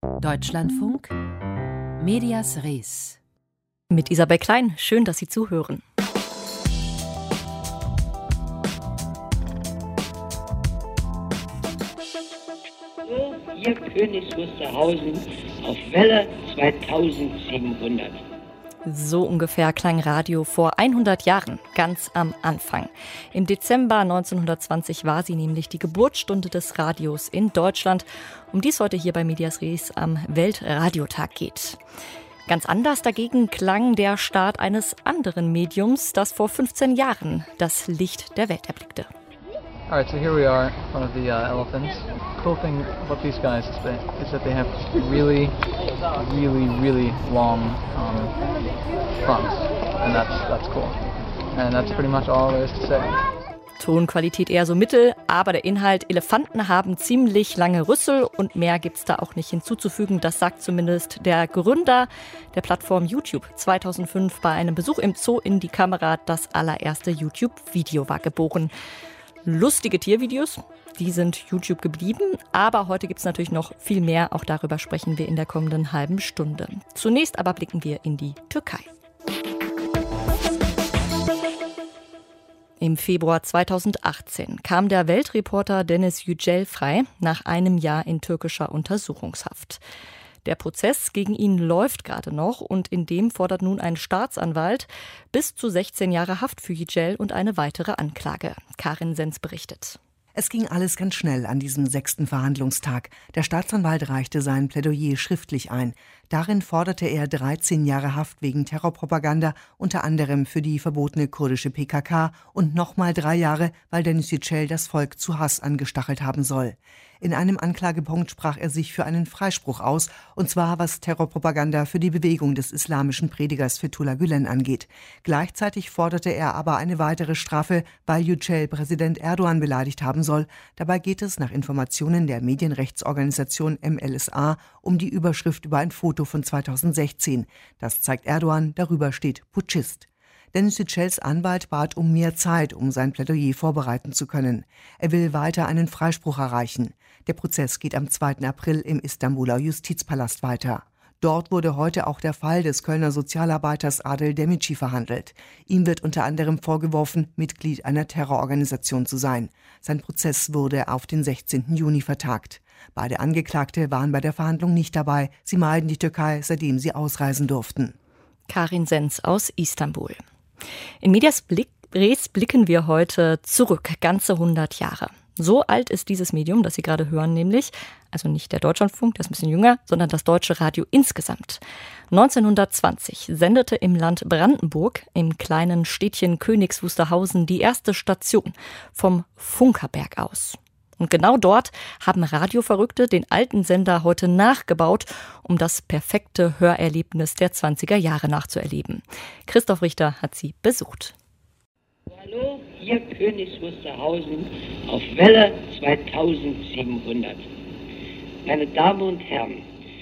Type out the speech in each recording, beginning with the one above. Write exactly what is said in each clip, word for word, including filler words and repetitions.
Deutschlandfunk, Medias Res. Mit Isabel Klein, schön, dass Sie zuhören. So, hier Königs Wusterhausen auf Welle zweitausendsiebenhundert. So ungefähr klang Radio vor hundert Jahren, ganz am Anfang. Im Dezember neunzehnhundertzwanzig war sie nämlich die Geburtsstunde des Radios in Deutschland, um die es heute hier bei Medias Res am Weltradiotag geht. Ganz anders dagegen klang der Start eines anderen Mediums, das vor fünfzehn Jahren das Licht der Welt erblickte. Alright, so here we are in front of the uh, elephants. Cool thing about these guys is, they, is that they have really, really, really long um, fronts, and that's that's cool. And that's pretty much all there is to say. Tonqualität eher so mittel, aber der Inhalt: Elefanten haben ziemlich lange Rüssel und mehr gibt's da auch nicht hinzuzufügen. Das sagt zumindest der Gründer der Plattform YouTube. zweitausendfünf bei einem Besuch im Zoo in die Kamera. Das allererste YouTube-Video war geboren. Lustige Tiervideos, die sind YouTube geblieben, aber heute gibt es natürlich noch viel mehr. Auch darüber sprechen wir in der kommenden halben Stunde. Zunächst aber blicken wir in die Türkei. Im Februar zweitausendachtzehn kam der Weltreporter Deniz Yücel frei, nach einem Jahr in türkischer Untersuchungshaft. Der Prozess gegen ihn läuft gerade noch und in dem fordert nun ein Staatsanwalt bis zu sechzehn Jahre Haft für Yücel und eine weitere Anklage. Karin Senz berichtet. Es ging alles ganz schnell an diesem sechsten Verhandlungstag. Der Staatsanwalt reichte sein Plädoyer schriftlich ein. Darin forderte er dreizehn Jahre Haft wegen Terrorpropaganda, unter anderem für die verbotene kurdische P K K und nochmal drei Jahre, weil Deniz Yücel das Volk zu Hass angestachelt haben soll. In einem Anklagepunkt sprach er sich für einen Freispruch aus, und zwar was Terrorpropaganda für die Bewegung des islamischen Predigers Fethullah Gülen angeht. Gleichzeitig forderte er aber eine weitere Strafe, weil Yücel Präsident Erdogan beleidigt haben soll. Dabei geht es nach Informationen der Medienrechtsorganisation M L S A um die Überschrift über ein Foto von zweitausendsechzehn. Das zeigt Erdogan, darüber steht Putschist. Deniz Yücels Anwalt bat um mehr Zeit, um sein Plädoyer vorbereiten zu können. Er will weiter einen Freispruch erreichen. Der Prozess geht am zweiten April im Istanbuler Justizpalast weiter. Dort wurde heute auch der Fall des Kölner Sozialarbeiters Adel Demirci verhandelt. Ihm wird unter anderem vorgeworfen, Mitglied einer Terrororganisation zu sein. Sein Prozess wurde auf den sechzehnten Juni vertagt. Beide Angeklagte waren bei der Verhandlung nicht dabei. Sie meiden die Türkei, seitdem sie ausreisen durften. Karin Senz aus Istanbul. In Medias Res blicken wir heute zurück, ganze hundert Jahre. So alt ist dieses Medium, das Sie gerade hören, nämlich, also nicht der Deutschlandfunk, der ist ein bisschen jünger, sondern das Deutsche Radio insgesamt. neunzehnhundertzwanzig sendete im Land Brandenburg, im kleinen Städtchen Königs Wusterhausen, die erste Station vom Funkerberg aus. Und genau dort haben Radioverrückte den alten Sender heute nachgebaut, um das perfekte Hörerlebnis der zwanziger Jahre nachzuerleben. Christoph Richter hat sie besucht. Hallo, hier Königs Wusterhausen auf Welle zweitausendsiebenhundert. Meine Damen und Herren,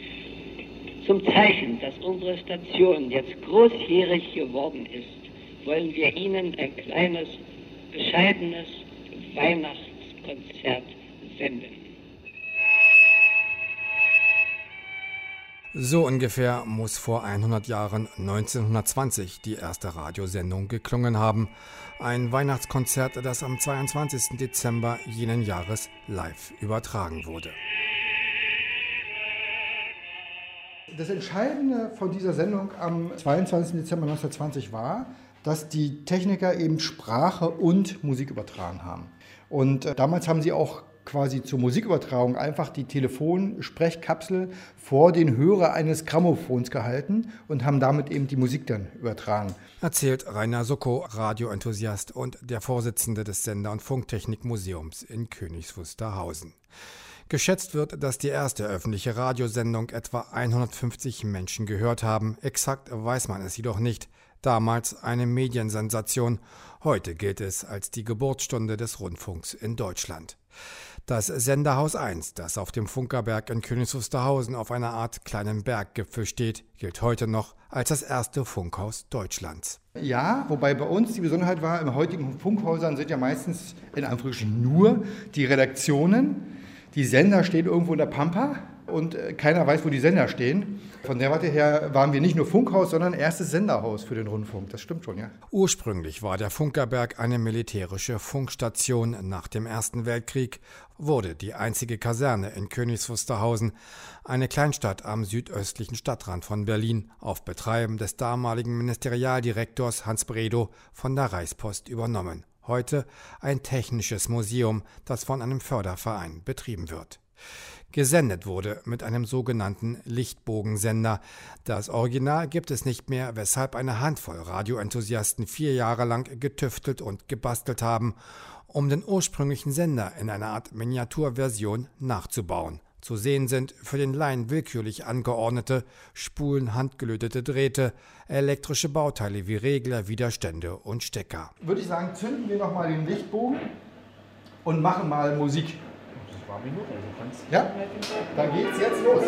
zum Zeichen, dass unsere Station jetzt großjährig geworden ist, wollen wir Ihnen ein kleines, bescheidenes Weihnachtskonzert senden. So ungefähr muss vor hundert Jahren neunzehnhundertzwanzig die erste Radiosendung geklungen haben. Ein Weihnachtskonzert, das am zweiundzwanzigsten Dezember jenen Jahres live übertragen wurde. Das Entscheidende von dieser Sendung am zweiundzwanzigsten Dezember neunzehnhundertzwanzig war, dass die Techniker eben Sprache und Musik übertragen haben. Und äh, damals haben sie auch quasi zur Musikübertragung einfach die Telefonsprechkapsel vor den Hörer eines Grammophons gehalten und haben damit eben die Musik dann übertragen. Erzählt Rainer Socko, Radioenthusiast und der Vorsitzende des Sender- und Funktechnikmuseums in Königs Wusterhausen. Geschätzt wird, dass die erste öffentliche Radiosendung etwa hundertfünfzig Menschen gehört haben. Exakt weiß man es jedoch nicht. Damals eine Mediensensation. Heute gilt es als die Geburtsstunde des Rundfunks in Deutschland. Das Senderhaus eins, das auf dem Funkerberg in Königs Wusterhausen auf einer Art kleinen Berggipfel steht, gilt heute noch als das erste Funkhaus Deutschlands. Ja, wobei bei uns die Besonderheit war, in heutigen Funkhäusern sind ja meistens in Anführungsstrichen nur die Redaktionen. Die Sender stehen irgendwo in der Pampa und keiner weiß, wo die Sender stehen. Von der Warte her waren wir nicht nur Funkhaus, sondern erstes Senderhaus für den Rundfunk. Das stimmt schon, ja. Ursprünglich war der Funkerberg eine militärische Funkstation. Nach dem Ersten Weltkrieg wurde die einzige Kaserne in Königs Wusterhausen, eine Kleinstadt am südöstlichen Stadtrand von Berlin, auf Betreiben des damaligen Ministerialdirektors Hans Bredow von der Reichspost übernommen. Heute ein technisches Museum, das von einem Förderverein betrieben wird. Gesendet wurde mit einem sogenannten Lichtbogensender. Das Original gibt es nicht mehr, weshalb eine Handvoll Radioenthusiasten vier Jahre lang getüftelt und gebastelt haben, um den ursprünglichen Sender in einer Art Miniaturversion nachzubauen. Zu sehen sind für den Laien willkürlich angeordnete, Spulen, handgelötete Drähte, elektrische Bauteile wie Regler, Widerstände und Stecker. Würde ich sagen, zünden wir nochmal den Lichtbogen und machen mal Musik. Ja, dann geht's jetzt los.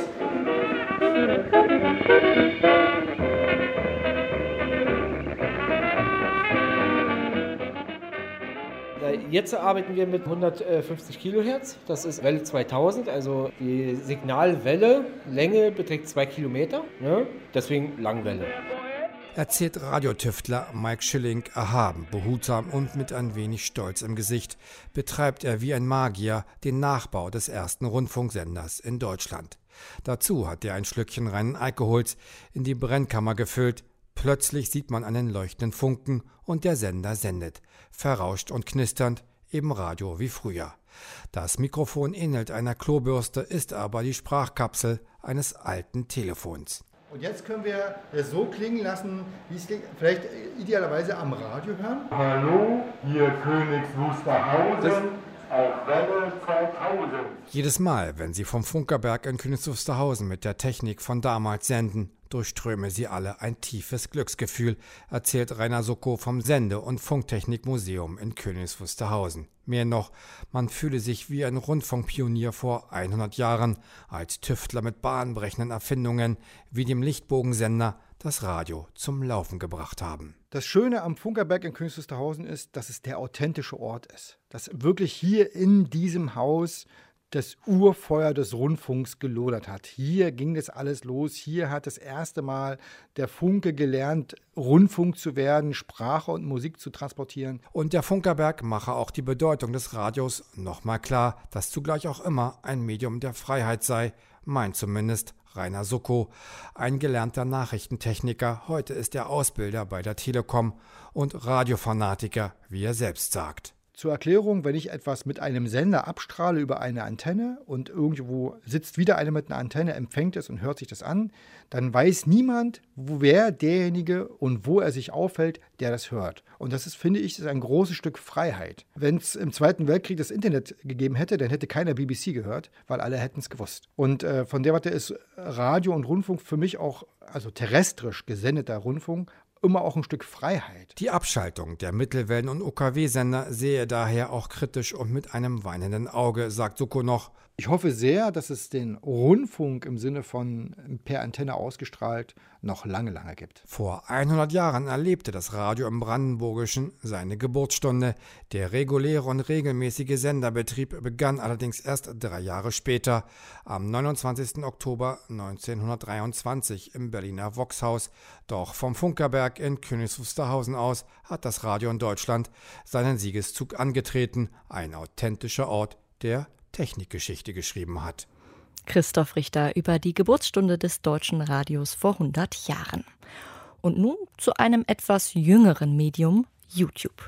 Jetzt arbeiten wir mit hundertfünfzig Kilohertz, das ist Welle zweitausend, also die Signalwelle, Länge beträgt zwei Kilometer, ne? Deswegen Langwelle. Erzählt Radiotüftler Mike Schilling erhaben, behutsam und mit ein wenig Stolz im Gesicht, betreibt er wie ein Magier den Nachbau des ersten Rundfunksenders in Deutschland. Dazu hat er ein Schlückchen reinen Alkohols in die Brennkammer gefüllt. Plötzlich sieht man einen leuchtenden Funken und der Sender sendet, verrauscht und knisternd, eben Radio wie früher. Das Mikrofon ähnelt einer Klobürste, ist aber die Sprachkapsel eines alten Telefons. Und jetzt können wir es so klingen lassen, wie es klingt, vielleicht idealerweise am Radio hören. Hallo, hier Königs Wusterhausen, auf Welle zweitausend. Jedes Mal, wenn Sie vom Funkerberg in Königs Wusterhausen mit der Technik von damals senden, durchströme sie alle ein tiefes Glücksgefühl, erzählt Rainer Soko vom Sende- und Funktechnikmuseum in Königs Wusterhausen. Mehr noch, man fühle sich wie ein Rundfunkpionier vor hundert Jahren, als Tüftler mit bahnbrechenden Erfindungen wie dem Lichtbogensender das Radio zum Laufen gebracht haben. Das Schöne am Funkerberg in Königs Wusterhausen ist, dass es der authentische Ort ist. Dass wirklich hier in diesem Haus das Urfeuer des Rundfunks gelodert hat. Hier ging das alles los. Hier hat das erste Mal der Funke gelernt, Rundfunk zu werden, Sprache und Musik zu transportieren. Und der Funkerberg mache auch die Bedeutung des Radios nochmal klar, dass zugleich auch immer ein Medium der Freiheit sei, meint zumindest Rainer Soko, ein gelernter Nachrichtentechniker. Heute ist er Ausbilder bei der Telekom und Radiofanatiker, wie er selbst sagt. Zur Erklärung, wenn ich etwas mit einem Sender abstrahle über eine Antenne und irgendwo sitzt wieder einer mit einer Antenne, empfängt es und hört sich das an, dann weiß niemand, wo wer derjenige und wo er sich aufhält, der das hört. Und das ist, finde ich, ist ein großes Stück Freiheit. Wenn es im Zweiten Weltkrieg das Internet gegeben hätte, dann hätte keiner B B C gehört, weil alle hätten es gewusst. Und äh, von der Warte ist Radio und Rundfunk für mich auch, also terrestrisch gesendeter Rundfunk, immer auch ein Stück Freiheit. Die Abschaltung der Mittelwellen- und U K W-Sender sehe daher auch kritisch und mit einem weinenden Auge, sagt Soko noch. Ich hoffe sehr, dass es den Rundfunk im Sinne von per Antenne ausgestrahlt noch lange, lange gibt. Vor hundert Jahren erlebte das Radio im Brandenburgischen seine Geburtsstunde. Der reguläre und regelmäßige Senderbetrieb begann allerdings erst drei Jahre später, am neunundzwanzigsten Oktober neunzehnhundertdreiundzwanzig im Berliner Voxhaus. Doch vom Funkerberg in Königs Wusterhausen aus hat das Radio in Deutschland seinen Siegeszug angetreten. Ein authentischer Ort, der Technikgeschichte geschrieben hat. Christoph Richter über die Geburtsstunde des deutschen Radios vor hundert Jahren. Und nun zu einem etwas jüngeren Medium, YouTube.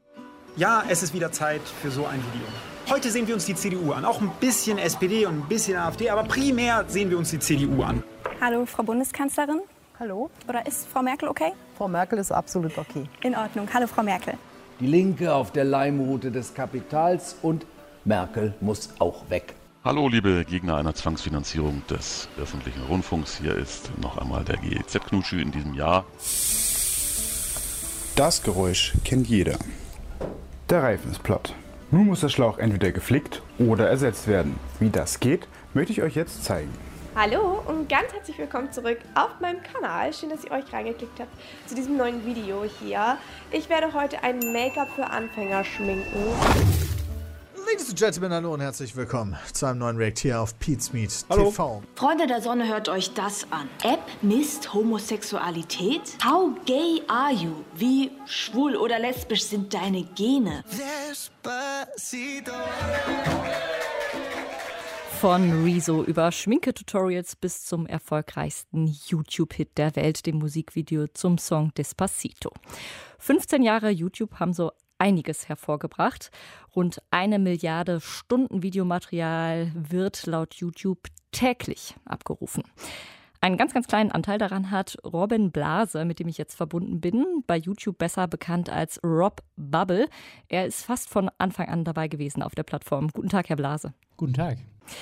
Ja, es ist wieder Zeit für so ein Video. Heute sehen wir uns die C D U an, auch ein bisschen S P D und ein bisschen AfD, aber primär sehen wir uns die C D U an. Hallo, Frau Bundeskanzlerin. Hallo. Oder ist Frau Merkel okay? Frau Merkel ist absolut okay. In Ordnung. Hallo, Frau Merkel. Die Linke auf der Leimrute des Kapitals und Merkel muss auch weg. Hallo liebe Gegner einer Zwangsfinanzierung des öffentlichen Rundfunks. Hier ist noch einmal der G E Z-Knutschi in diesem Jahr. Das Geräusch kennt jeder. Der Reifen ist platt. Nun muss der Schlauch entweder geflickt oder ersetzt werden. Wie das geht, möchte ich euch jetzt zeigen. Hallo und ganz herzlich willkommen zurück auf meinem Kanal. Schön, dass ihr euch reingeklickt habt zu diesem neuen Video hier. Ich werde heute ein Make-up für Anfänger schminken. Ladies and Gentlemen, hallo und herzlich willkommen zu einem neuen React hier auf Pete's Meet Hallo. T V. Freunde der Sonne, hört euch das an. App misst Homosexualität? How gay are you? Wie schwul oder lesbisch sind deine Gene? Despacito. Von Rezo über Schminke-Tutorials bis zum erfolgreichsten YouTube-Hit der Welt, dem Musikvideo zum Song Despacito. fünfzehn Jahre YouTube haben so einiges hervorgebracht. Rund eine Milliarde Stunden Videomaterial wird laut YouTube täglich abgerufen. Einen ganz, ganz kleinen Anteil daran hat Robin Blase, mit dem ich jetzt verbunden bin, bei YouTube besser bekannt als Rob Bubble. Er ist fast von Anfang an dabei gewesen auf der Plattform. Guten Tag, Herr Blase. Guten Tag.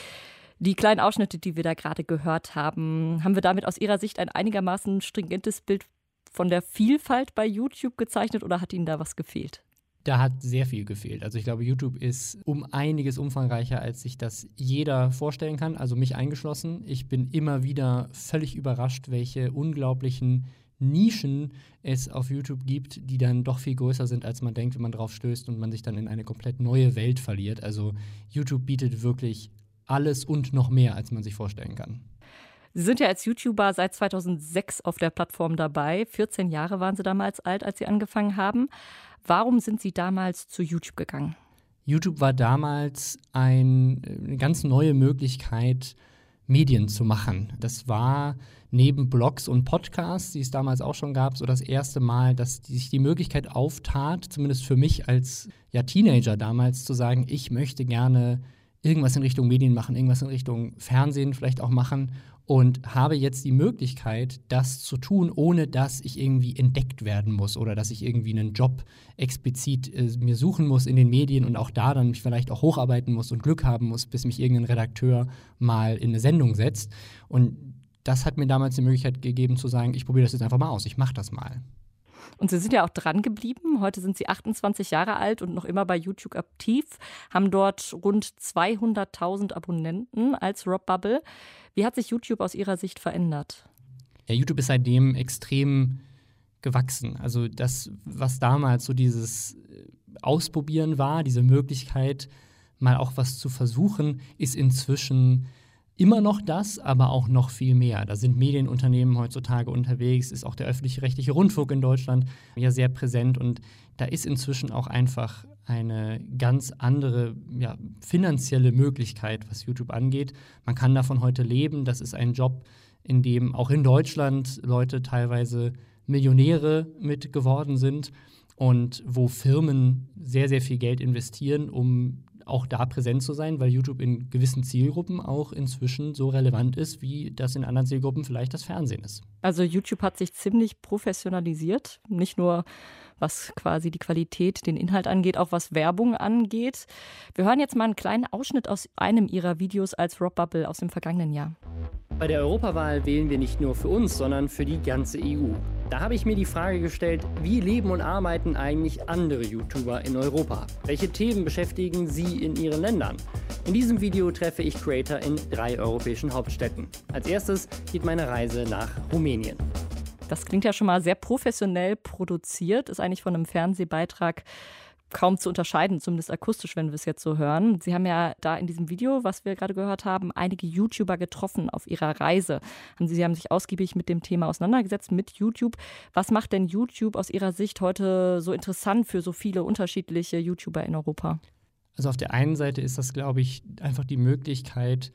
Die kleinen Ausschnitte, die wir da gerade gehört haben, haben wir damit aus Ihrer Sicht ein einigermaßen stringentes Bild von der Vielfalt bei YouTube gezeichnet oder hat Ihnen da was gefehlt? Da hat sehr viel gefehlt. Also ich glaube, YouTube ist um einiges umfangreicher, als sich das jeder vorstellen kann, also mich eingeschlossen. Ich bin immer wieder völlig überrascht, welche unglaublichen Nischen es auf YouTube gibt, die dann doch viel größer sind, als man denkt, wenn man drauf stößt und man sich dann in eine komplett neue Welt verliert. Also YouTube bietet wirklich alles und noch mehr, als man sich vorstellen kann. Sie sind ja als YouTuber seit zweitausendsechs auf der Plattform dabei. vierzehn Jahre waren Sie damals alt, als Sie angefangen haben. Warum sind Sie damals zu YouTube gegangen? YouTube war damals ein, eine ganz neue Möglichkeit, Medien zu machen. Das war neben Blogs und Podcasts, die es damals auch schon gab, so das erste Mal, dass die, sich die Möglichkeit auftat, zumindest für mich als ja, Teenager damals, zu sagen, ich möchte gerne irgendwas in Richtung Medien machen, irgendwas in Richtung Fernsehen vielleicht auch machen und habe jetzt die Möglichkeit, das zu tun, ohne dass ich irgendwie entdeckt werden muss oder dass ich irgendwie einen Job explizit äh, mir suchen muss in den Medien und auch da dann mich vielleicht auch hocharbeiten muss und Glück haben muss, bis mich irgendein Redakteur mal in eine Sendung setzt. Und das hat mir damals die Möglichkeit gegeben zu sagen, ich probiere das jetzt einfach mal aus, ich mache das mal. Und Sie sind ja auch dran geblieben. Heute sind Sie achtundzwanzig Jahre alt und noch immer bei YouTube aktiv, haben dort rund zweihunderttausend Abonnenten als Rob Bubble. Wie hat sich YouTube aus Ihrer Sicht verändert? Ja, YouTube ist seitdem extrem gewachsen. Also das, was damals so dieses Ausprobieren war, diese Möglichkeit, mal auch was zu versuchen, ist inzwischen immer noch das, aber auch noch viel mehr. Da sind Medienunternehmen heutzutage unterwegs, ist auch der öffentlich-rechtliche Rundfunk in Deutschland ja sehr präsent und da ist inzwischen auch einfach eine ganz andere ja, finanzielle Möglichkeit, was YouTube angeht. Man kann davon heute leben. Das ist ein Job, in dem auch in Deutschland Leute teilweise Millionäre mit geworden sind und wo Firmen sehr, sehr viel Geld investieren, um auch da präsent zu sein, weil YouTube in gewissen Zielgruppen auch inzwischen so relevant ist, wie das in anderen Zielgruppen vielleicht das Fernsehen ist. Also YouTube hat sich ziemlich professionalisiert, nicht nur was quasi die Qualität, den Inhalt angeht, auch was Werbung angeht. Wir hören jetzt mal einen kleinen Ausschnitt aus einem Ihrer Videos als Rob Bubble aus dem vergangenen Jahr. Bei der Europawahl wählen wir nicht nur für uns, sondern für die ganze E U. Da habe ich mir die Frage gestellt, wie leben und arbeiten eigentlich andere YouTuber in Europa? Welche Themen beschäftigen sie in ihren Ländern? In diesem Video treffe ich Creator in drei europäischen Hauptstädten. Als erstes geht meine Reise nach Rumänien. Das klingt ja schon mal sehr professionell produziert, ist eigentlich von einem Fernsehbeitrag kaum zu unterscheiden, zumindest akustisch, wenn wir es jetzt so hören. Sie haben ja da in diesem Video, was wir gerade gehört haben, einige YouTuber getroffen auf ihrer Reise. Sie haben sich ausgiebig mit dem Thema auseinandergesetzt, mit YouTube. Was macht denn YouTube aus Ihrer Sicht heute so interessant für so viele unterschiedliche YouTuber in Europa? Also auf der einen Seite ist das, glaube ich, einfach die Möglichkeit,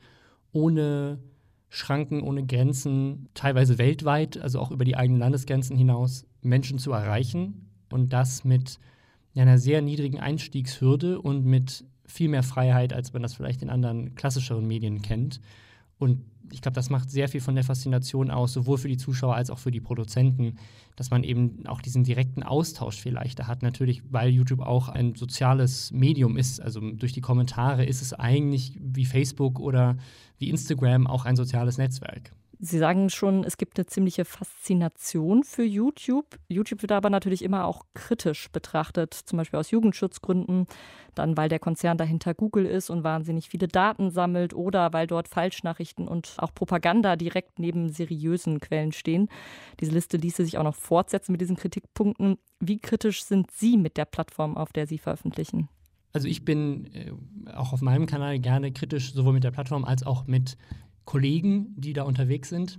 ohne Schranken, ohne Grenzen, teilweise weltweit, also auch über die eigenen Landesgrenzen hinaus, Menschen zu erreichen und das mit einer sehr niedrigen Einstiegshürde und mit viel mehr Freiheit, als man das vielleicht in anderen klassischeren Medien kennt. Und ich glaube, das macht sehr viel von der Faszination aus, sowohl für die Zuschauer als auch für die Produzenten, dass man eben auch diesen direkten Austausch viel leichter hat. Natürlich, weil YouTube auch ein soziales Medium ist. Also durch die Kommentare ist es eigentlich wie Facebook oder wie Instagram auch ein soziales Netzwerk. Sie sagen schon, es gibt eine ziemliche Faszination für YouTube. YouTube wird aber natürlich immer auch kritisch betrachtet, zum Beispiel aus Jugendschutzgründen, dann weil der Konzern dahinter Google ist und wahnsinnig viele Daten sammelt oder weil dort Falschnachrichten und auch Propaganda direkt neben seriösen Quellen stehen. Diese Liste ließe sich auch noch fortsetzen mit diesen Kritikpunkten. Wie kritisch sind Sie mit der Plattform, auf der Sie veröffentlichen? Also ich bin äh, auch auf meinem Kanal gerne kritisch, sowohl mit der Plattform als auch mit Kollegen, die da unterwegs sind.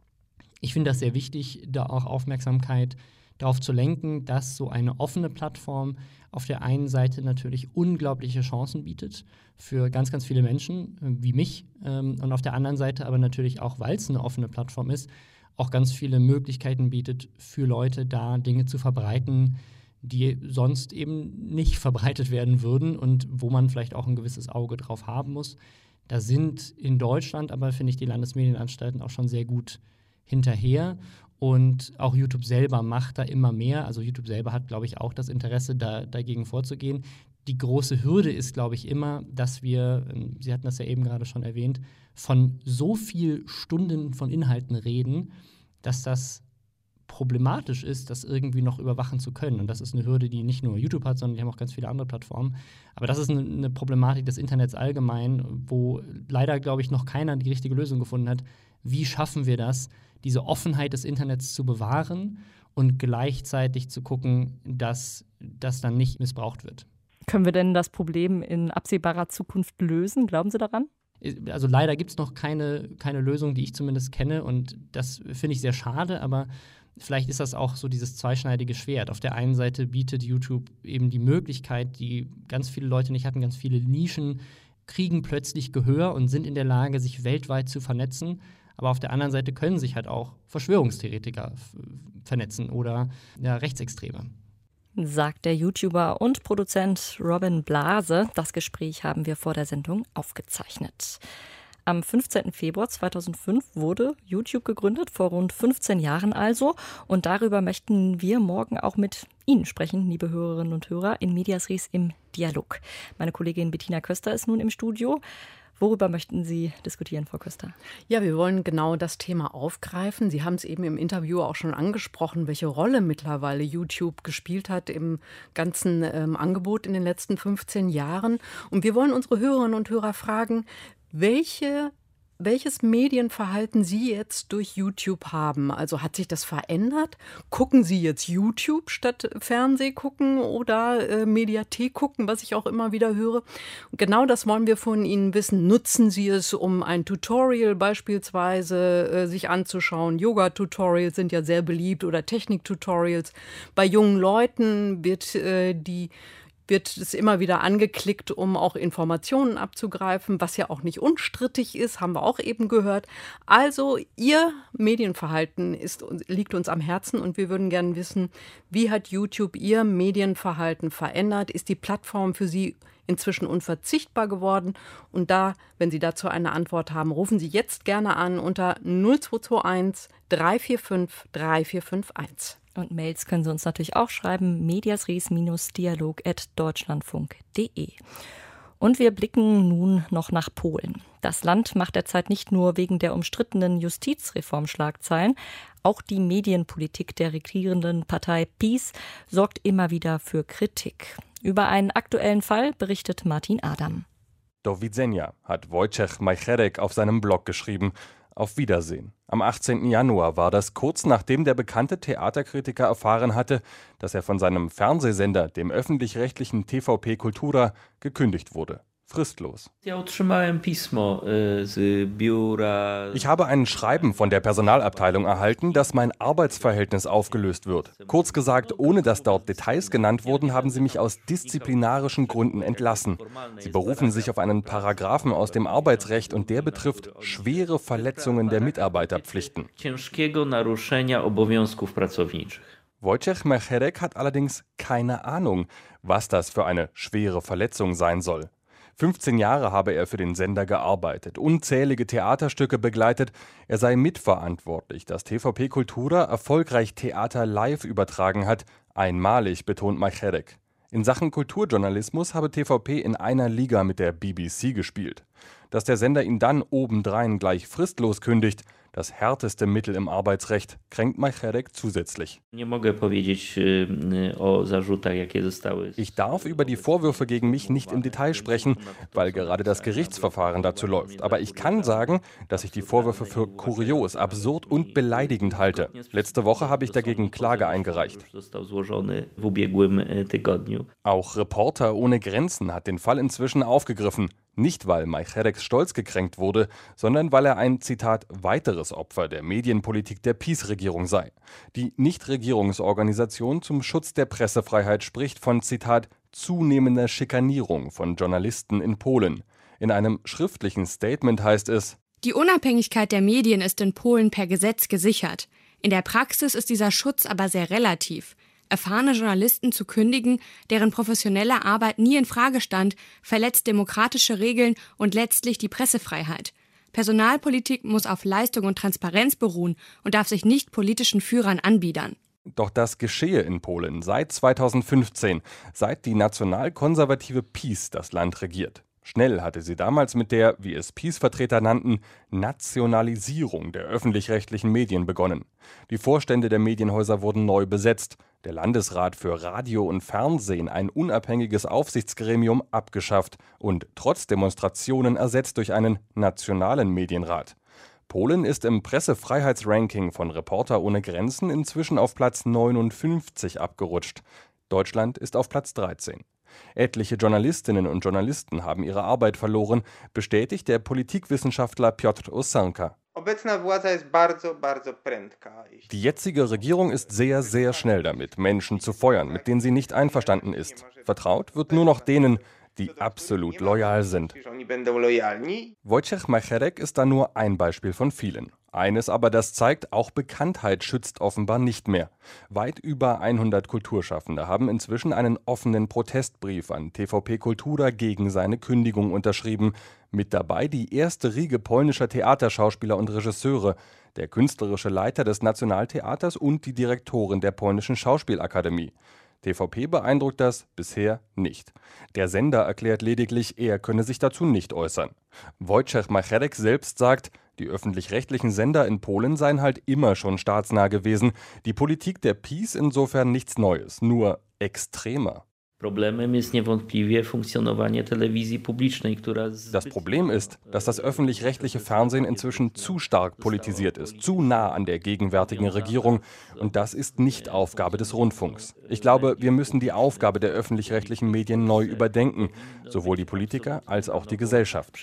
Ich finde das sehr wichtig, da auch Aufmerksamkeit darauf zu lenken, dass so eine offene Plattform auf der einen Seite natürlich unglaubliche Chancen bietet für ganz, ganz viele Menschen äh, wie mich ähm, und auf der anderen Seite aber natürlich auch, weil es eine offene Plattform ist, auch ganz viele Möglichkeiten bietet für Leute, da Dinge zu verbreiten, die sonst eben nicht verbreitet werden würden und wo man vielleicht auch ein gewisses Auge drauf haben muss. Da sind in Deutschland aber, finde ich, die Landesmedienanstalten auch schon sehr gut hinterher. Und auch YouTube selber macht da immer mehr. Also YouTube selber hat, glaube ich, auch das Interesse, da, dagegen vorzugehen. Die große Hürde ist, glaube ich, immer, dass wir, Sie hatten das ja eben gerade schon erwähnt, von so viel Stunden von Inhalten reden, dass das problematisch ist, das irgendwie noch überwachen zu können. Und das ist eine Hürde, die nicht nur YouTube hat, sondern die haben auch ganz viele andere Plattformen. Aber das ist eine, eine Problematik des Internets allgemein, wo leider, glaube ich, noch keiner die richtige Lösung gefunden hat. Wie schaffen wir das, diese Offenheit des Internets zu bewahren und gleichzeitig zu gucken, dass das dann nicht missbraucht wird? Können wir denn das Problem in absehbarer Zukunft lösen? Glauben Sie daran? Also leider gibt es noch keine, keine Lösung, die ich zumindest kenne. Und das finde ich sehr schade, aber vielleicht ist das auch so dieses zweischneidige Schwert. Auf der einen Seite bietet YouTube eben die Möglichkeit, die ganz viele Leute nicht hatten, ganz viele Nischen kriegen plötzlich Gehör und sind in der Lage, sich weltweit zu vernetzen. Aber auf der anderen Seite können sich halt auch Verschwörungstheoretiker f- vernetzen oder ja, Rechtsextreme. Sagt der YouTuber und Produzent Robin Blase. Das Gespräch haben wir vor der Sendung aufgezeichnet. Am fünfzehnten Februar zweitausendfünf wurde YouTube gegründet, vor rund fünfzehn Jahren also. Und darüber möchten wir morgen auch mit Ihnen sprechen, liebe Hörerinnen und Hörer, in Medias Res im Dialog. Meine Kollegin Bettina Köster ist nun im Studio. Worüber möchten Sie diskutieren, Frau Köster? Ja, wir wollen genau das Thema aufgreifen. Sie haben es eben im Interview auch schon angesprochen, welche Rolle mittlerweile YouTube gespielt hat im ganzen ähm, Angebot in den letzten fünfzehn Jahren. Und wir wollen unsere Hörerinnen und Hörer fragen, welche Welches Medienverhalten Sie jetzt durch YouTube haben? Also hat sich das verändert? Gucken Sie jetzt YouTube statt Fernseh gucken oder äh, Mediathek gucken, was ich auch immer wieder höre? Und genau das wollen wir von Ihnen wissen. Nutzen Sie es, um ein Tutorial beispielsweise äh, sich anzuschauen? Yoga-Tutorials sind ja sehr beliebt oder Technik-Tutorials. Bei jungen Leuten wird äh, die wird es immer wieder angeklickt, um auch Informationen abzugreifen, was ja auch nicht unstrittig ist, haben wir auch eben gehört. Also Ihr Medienverhalten ist, liegt uns am Herzen und wir würden gerne wissen, wie hat YouTube Ihr Medienverhalten verändert? Ist die Plattform für Sie inzwischen unverzichtbar geworden? Und da, wenn Sie dazu eine Antwort haben, rufen Sie jetzt gerne an unter null zwei zwei eins drei vier fünf drei vier fünf eins. Und Mails können Sie uns natürlich auch schreiben, mediasres-dialog at deutschlandfunk punkt de. Und wir blicken nun noch nach Polen. Das Land macht derzeit nicht nur wegen der umstrittenen Justizreform Schlagzeilen, auch die Medienpolitik der regierenden Partei PiS sorgt immer wieder für Kritik. Über einen aktuellen Fall berichtet Martin Adam. Do widzenia, hat Wojciech Majcherek auf seinem Blog geschrieben. Auf Wiedersehen. Am achtzehnten Januar war das, kurz nachdem der bekannte Theaterkritiker erfahren hatte, dass er von seinem Fernsehsender, dem öffentlich-rechtlichen T V P Kultura, gekündigt wurde. Fristlos. Ich habe ein Schreiben von der Personalabteilung erhalten, dass mein Arbeitsverhältnis aufgelöst wird. Kurz gesagt, ohne dass dort Details genannt wurden, haben sie mich aus disziplinarischen Gründen entlassen. Sie berufen sich auf einen Paragraphen aus dem Arbeitsrecht und der betrifft schwere Verletzungen der Mitarbeiterpflichten. Wojciech Majcherek hat allerdings keine Ahnung, was das für eine schwere Verletzung sein soll. fünfzehn Jahre habe er für den Sender gearbeitet, unzählige Theaterstücke begleitet. Er sei mitverantwortlich, dass T V P Kultura erfolgreich Theater live übertragen hat. Einmalig, betont Majcherek. In Sachen Kulturjournalismus habe T V P in einer Liga mit der B B C gespielt. Dass der Sender ihn dann obendrein gleich fristlos kündigt, das härteste Mittel im Arbeitsrecht, kränkt Majcherek zusätzlich. Ich darf über die Vorwürfe gegen mich nicht im Detail sprechen, weil gerade das Gerichtsverfahren dazu läuft. Aber ich kann sagen, dass ich die Vorwürfe für kurios, absurd und beleidigend halte. Letzte Woche habe ich dagegen Klage eingereicht. Auch Reporter ohne Grenzen hat den Fall inzwischen aufgegriffen. Nicht, weil Majchereks Stolz gekränkt wurde, sondern weil er ein, Zitat, weiteres Opfer der Medienpolitik der PiS-Regierung sei. Die Nichtregierungsorganisation zum Schutz der Pressefreiheit spricht von, Zitat, zunehmender Schikanierung von Journalisten in Polen. In einem schriftlichen Statement heißt es: Die Unabhängigkeit der Medien ist in Polen per Gesetz gesichert. In der Praxis ist dieser Schutz aber sehr relativ. Erfahrene Journalisten zu kündigen, deren professionelle Arbeit nie in Frage stand, verletzt demokratische Regeln und letztlich die Pressefreiheit. Personalpolitik muss auf Leistung und Transparenz beruhen und darf sich nicht politischen Führern anbiedern. Doch das geschehe in Polen seit zweitausendfünfzehn, seit die nationalkonservative PiS das Land regiert. Schnell hatte sie damals mit der, wie es PiS-Vertreter nannten, Nationalisierung der öffentlich-rechtlichen Medien begonnen. Die Vorstände der Medienhäuser wurden neu besetzt, der Landesrat für Radio und Fernsehen, ein unabhängiges Aufsichtsgremium, abgeschafft und trotz Demonstrationen ersetzt durch einen nationalen Medienrat. Polen ist im Pressefreiheitsranking von Reporter ohne Grenzen inzwischen auf Platz neunundfünfzig abgerutscht. Deutschland ist auf Platz dreizehn. Etliche Journalistinnen und Journalisten haben ihre Arbeit verloren, bestätigt der Politikwissenschaftler Piotr Osanka. Die jetzige Regierung ist sehr, sehr schnell damit, Menschen zu feuern, mit denen sie nicht einverstanden ist. Vertraut wird nur noch denen, die absolut loyal sind. Wojciech Majcherek ist da nur ein Beispiel von vielen. Eines aber, das zeigt, auch Bekanntheit schützt offenbar nicht mehr. Weit über hundert Kulturschaffende haben inzwischen einen offenen Protestbrief an T V P Kultura gegen seine Kündigung unterschrieben. Mit dabei die erste Riege polnischer Theaterschauspieler und Regisseure, der künstlerische Leiter des Nationaltheaters und die Direktorin der polnischen Schauspielakademie. T V P beeindruckt das bisher nicht. Der Sender erklärt lediglich, er könne sich dazu nicht äußern. Wojciech Majcherek selbst sagt, die öffentlich-rechtlichen Sender in Polen seien halt immer schon staatsnah gewesen. Die Politik der PiS insofern nichts Neues, nur extremer. Das Problem ist, dass das öffentlich-rechtliche Fernsehen inzwischen zu stark politisiert ist, zu nah an der gegenwärtigen Regierung, und das ist nicht Aufgabe des Rundfunks. Ich glaube, wir müssen die Aufgabe der öffentlich-rechtlichen Medien neu überdenken, sowohl die Politiker als auch die Gesellschaft.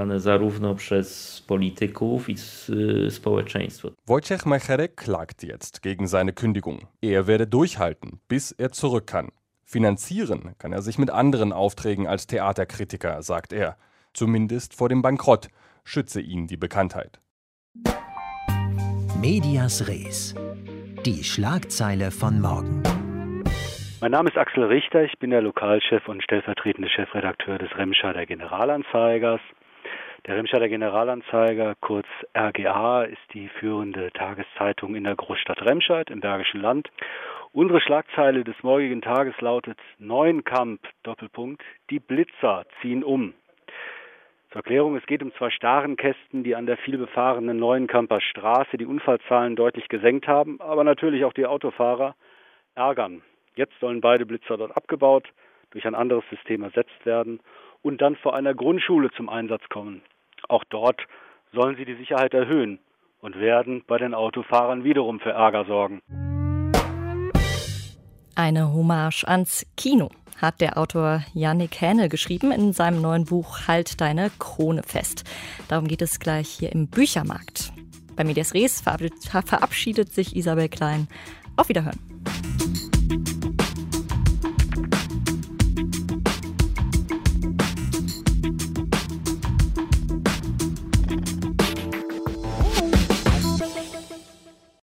Wojciech Majcherek klagt jetzt gegen seine Kündigung. Er werde durchhalten, bis er zurück kann. Finanzieren kann er sich mit anderen Aufträgen als Theaterkritiker, sagt er. Zumindest vor dem Bankrott schütze ihn die Bekanntheit. Medias Res. Die Schlagzeile von morgen. Mein Name ist Axel Richter, ich bin der Lokalchef und stellvertretende Chefredakteur des Remscheider Generalanzeigers. Der Remscheider Generalanzeiger, kurz R G A, ist die führende Tageszeitung in der Großstadt Remscheid im Bergischen Land. Unsere Schlagzeile des morgigen Tages lautet: Neuenkamp, Doppelpunkt, die Blitzer ziehen um. Zur Erklärung, es geht um zwei Starenkästen, die an der vielbefahrenen Neuenkamper Straße die Unfallzahlen deutlich gesenkt haben, aber natürlich auch die Autofahrer ärgern. Jetzt sollen beide Blitzer dort abgebaut, durch ein anderes System ersetzt werden und dann vor einer Grundschule zum Einsatz kommen. Auch dort sollen sie die Sicherheit erhöhen und werden bei den Autofahrern wiederum für Ärger sorgen. Eine Hommage ans Kino hat der Autor Yannick Hähne geschrieben in seinem neuen Buch Halt deine Krone fest. Darum geht es gleich hier im Büchermarkt. Bei Medias Res verabschiedet sich Isabel Klein. Auf Wiederhören.